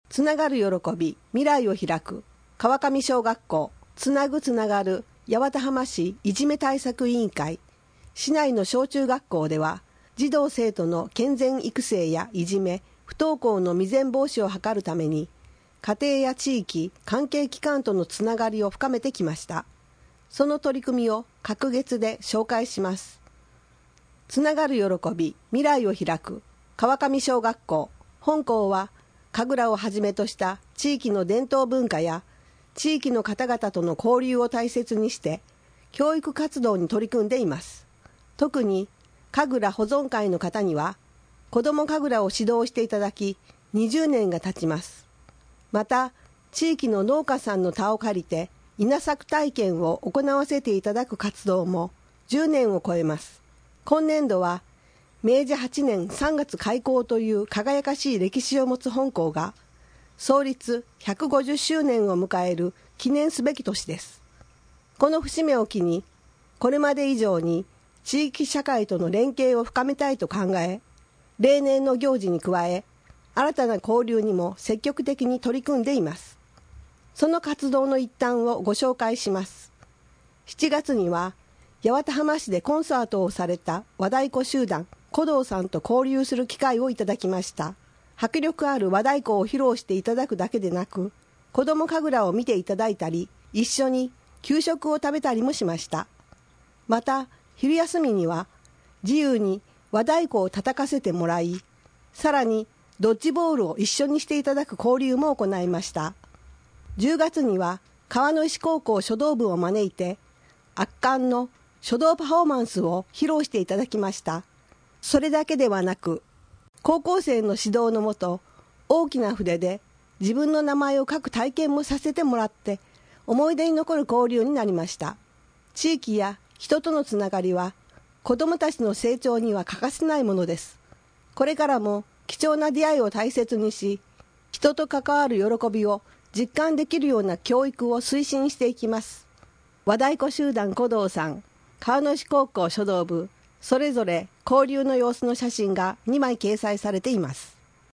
つながる喜び、未来を開く、川上小学校、つなぐつながる、八幡浜市いじめ対策委員会、市内の小中学校では、児童生徒の健全育成やいじめ、不登校の未然防止を図るために、家庭や地域、関係機関とのつながりを深めてきました。その取り組みを隔月で紹介します。つながる喜び、未来を開く、川上小学校。本校は、神楽をはじめとした地域の伝統文化や地域の方々との交流を大切にして教育活動に取り組んでいます。特に神楽保存会の方には子ども神楽を指導していただき20年が経ちます。また地域の農家さんの田を借りて稲作体験を行わせていただく活動も10年を超えます。今年度は明治8年3月開校という輝かしい歴史を持つ本校が創立150周年を迎える記念すべき年です。この節目を機にこれまで以上に地域社会との連携を深めたいと考え、例年の行事に加え新たな交流にも積極的に取り組んでいます。その活動の一端をご紹介します。7月には八幡浜市でコンサートをされた和太鼓集団鼓童さんと交流する機会をいただきました。迫力ある和太鼓を披露していただくだけでなく、子ども神楽を見ていただいたり、一緒に給食を食べたりもしました。また、昼休みには自由に和太鼓を叩かせてもらい、さらにドッジボールを一緒にしていただく交流も行いました。10月には川の石高校書道部を招いて、圧巻の書道パフォーマンスを披露していただきました。それだけではなく、高校生の指導のもと、大きな筆で自分の名前を書く体験もさせてもらって、思い出に残る交流になりました。地域や人とのつながりは、子どもたちの成長には欠かせないものです。これからも貴重な出会いを大切にし、人と関わる喜びを実感できるような教育を推進していきます。和太鼓集団鼓童さん、川野市高校書道部、それぞれ交流の様子の写真が2枚掲載されています。